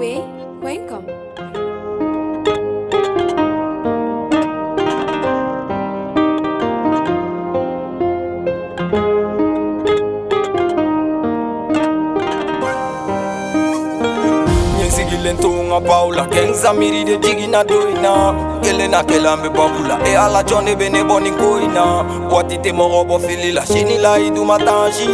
Away.com. Lentonga Paula, Kenza miri de jigina doina. Gelena kelambe babula, e ala chone bene boni koina. Watite morobo filila, shinila idu matanji.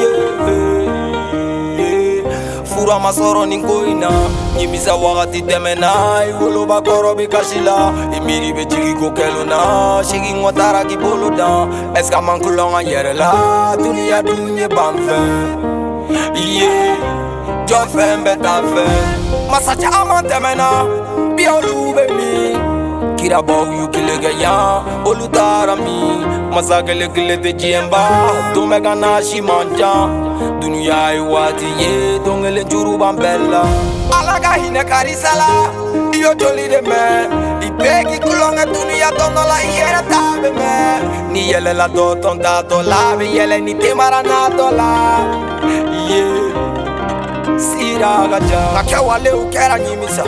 Fura masoro ninkoina, nyimisa wakati temena. Iwolo bakoro bikashila, imiri be jigi kokelona. Shigi ngotara ki boloda, eska mankulonga yerela. Dunia dunye bamfen, yeah. Jofen betafen. Masacha amante mena, biolu bemi. Kira bau yu kilege ya, olutara mi. Masakele kile te jiemba, domega na shimanja. Dunia iwati ye, dongele juru bambella. Alaga hine karisala, iyo joli de me. Ipegi kulonga dunia dongola iere tabe me. Ni yele la do tonda dola, be yele ni temara na dola. Yeah. Siragaja Nakia wale ukera nyimisa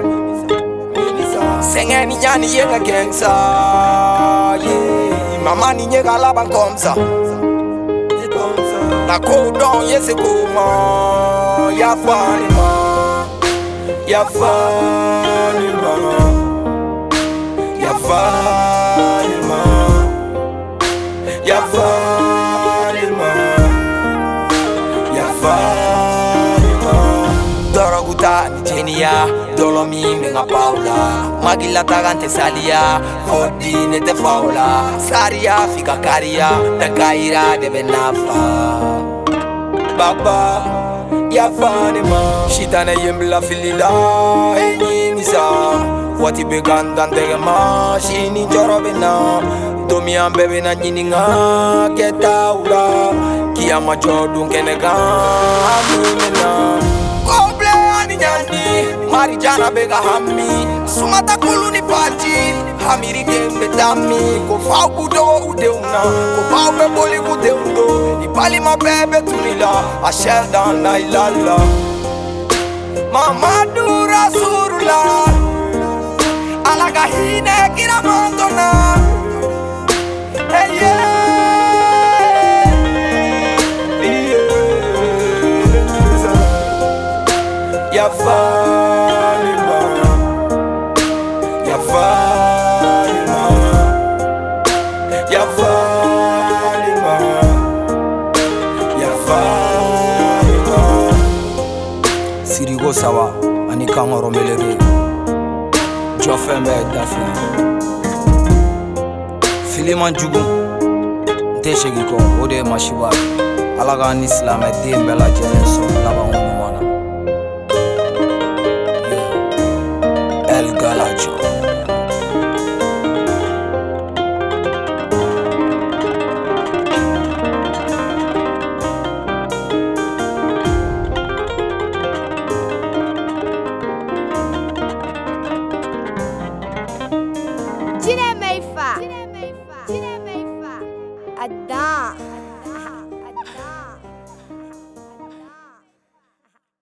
Senge ni nyani yenga gengsa Mama ni nyega laban komsa Na koudon yese kuma Ya fani ma Ya fani ma Ya fani ma Ya fani ma Ya fani Doroguta ni Jenia, Dolomi menga Paula. Magila tagante salia, Fodi nete faula. Saria fika karia, Takaira de benafa. Baba, ya fani ma. Shitane yembla filila, nisa. Wati begandan tegema, shini jorobena. Domi ambebe na nyininga, ketaula. Kiyama jodun kenega, amumena. Marijana bega hami Sumata kulu ni paji Hamiri gembe dami Ko fau budo udeuna Ko fau beboli udeundo Ipali mabebe tunila Ashel dan na ilala Mamadu Rasulullah Alaga hine kira montona Hey yeah Ya Fatima, Ya Fatima, Ya Fatima, Ya Fatima. Sirigo sawa, ani kamaro melege. Jofen be dafen. Filiman jugu, nte shegi ko ode mashiwa. Alaga ni Islam e den bela jelen so laban.